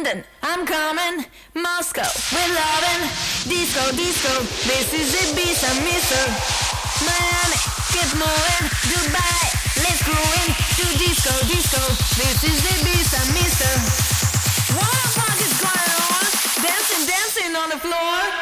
London, I'm coming. Moscow, we're loving. Disco, disco, this is Ibiza, mister. Miami, keep moving. Dubai, let's growing. To disco, disco, this is Ibiza, mister. What the fuck is going on? Dancing, dancing on the floor.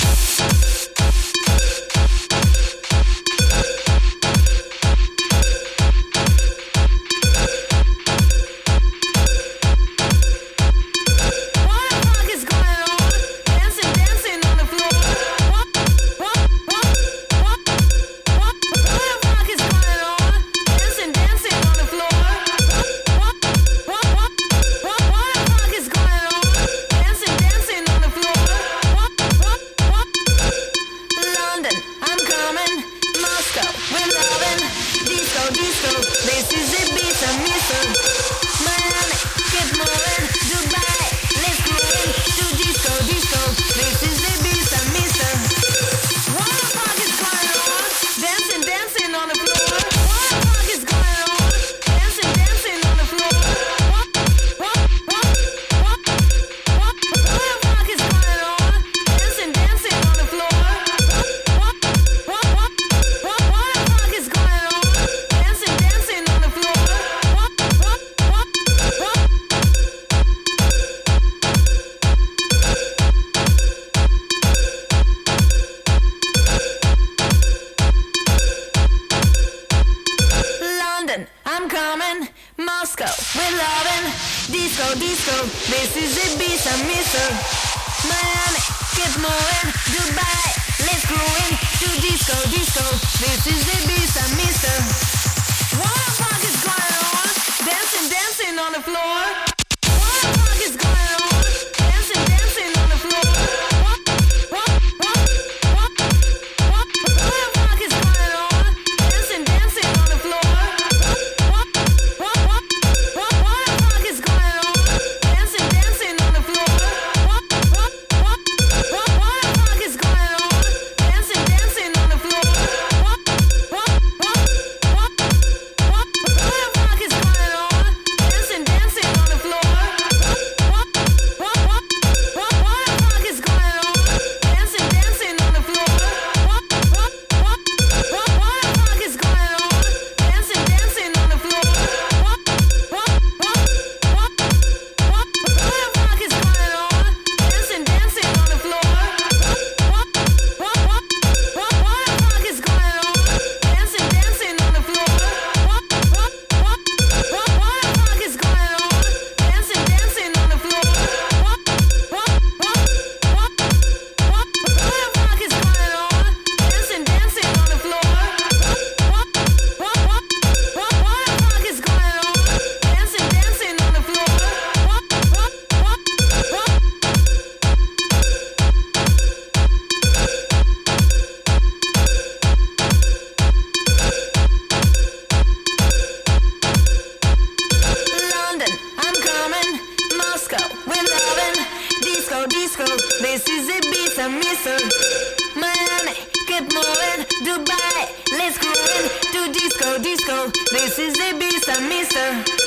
I'm coming, Moscow, we're loving. Disco, disco, this is Ibiza, mister. Miami, keep moving. Dubai, let's growing. To disco, disco, this is Ibiza, mister. What the fuck is going on? Dancing, dancing on the floor. What the fuck is going on? Dancing, dancing on the floor. What the fuck is going on? Dancing, dancing on the floor. Disco, this is Ibiza, mister. Miami, keep moving. Dubai, let's growing. To disco, disco, this is Ibiza, mister.